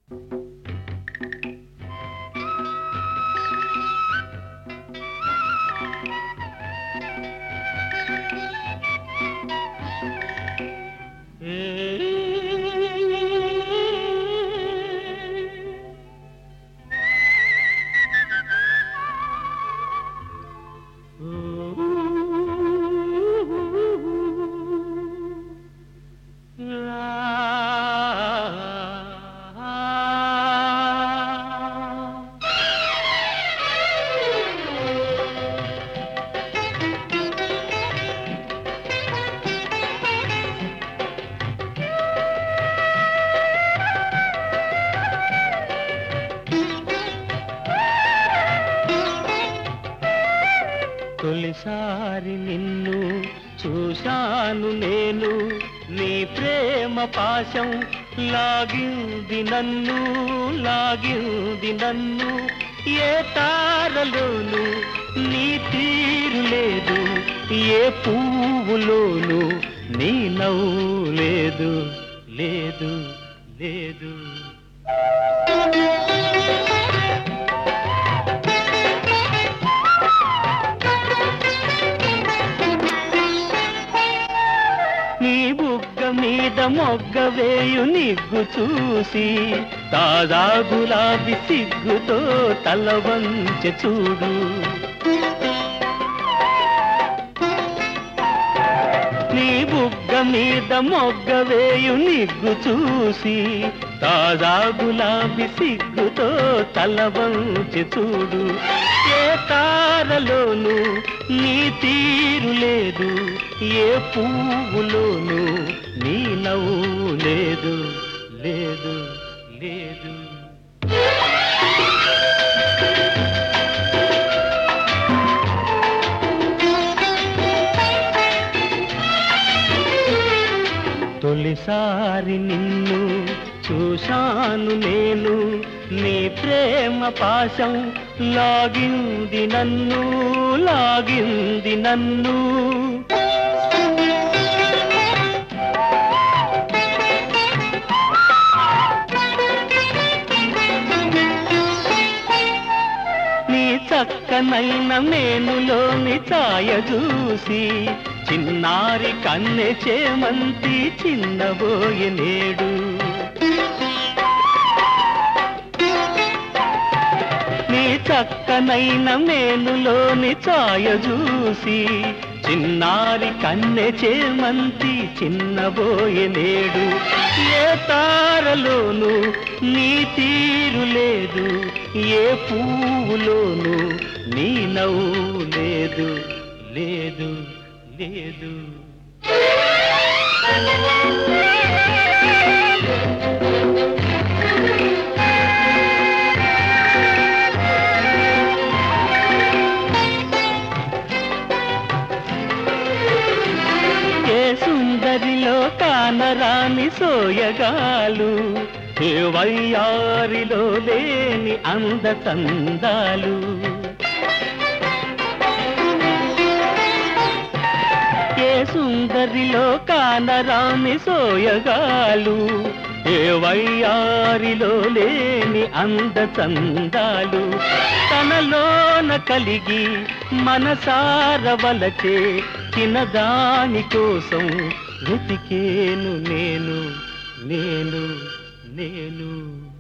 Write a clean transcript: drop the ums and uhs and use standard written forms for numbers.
తొలిసారి నిన్ను చూశాను నేను, నీ ప్రేమ పాశం లాగింది నన్ను, లాగింది నన్ను. ఏ తారలోను నీ తీరు లేదు, ఏ పువ్వులోను నీ నవ్వు లేదు, లేదు లేదు. నీ బుగ్గ మీద మొగ్గ వేయు నిగ్గు చూసి, తాజా గులాబీ సిగ్గుతో తల వంచె చూడు. నీ బుగ్గ మీద మొగ్గ వేయు నిగ్గు చూసి, తాజా గులాబీ సిగ్గుతో తల వంచె చూడు. ఏ తారలోను నీ తీరు లేదు, ఏ పువ్వులోను నీ నవ్వు లేదు, లేదు లేదు. తొలిసారి నిన్ను చూశాను నేను, నీ ప్రేమ పాశం లాగింది నన్ను, లాగింది నన్ను. నీ చక్కనైన మేనులోని ఛాయ చూసి, చిన్నారి కన్నె చేమంతి చిన్నబోయే నేడు. నీ చక్కనైన మేనులోని ఛాయ చూసి, చిన్నారి కన్నె చేమంతి చిన్నబోయే నేడు. ఏ తారలోను నీ తీరు లేదు, ఏ పువ్వులోను నీ నవ్వు లేదు, లేదు లేదు. ఏ సుందరిలో కానరాని సోయగాలు, ఏ వయ్యారిలో లేని అందచందాలు. ఏ సుందరిలో కానరాని సోయగాలు, ఏ వయ్యారిలో లేని అందచందాలు. తనలోన కలిగి మనసార వలచే చిన్నదాని కోసం వెతికేను నేను, నేను నేను.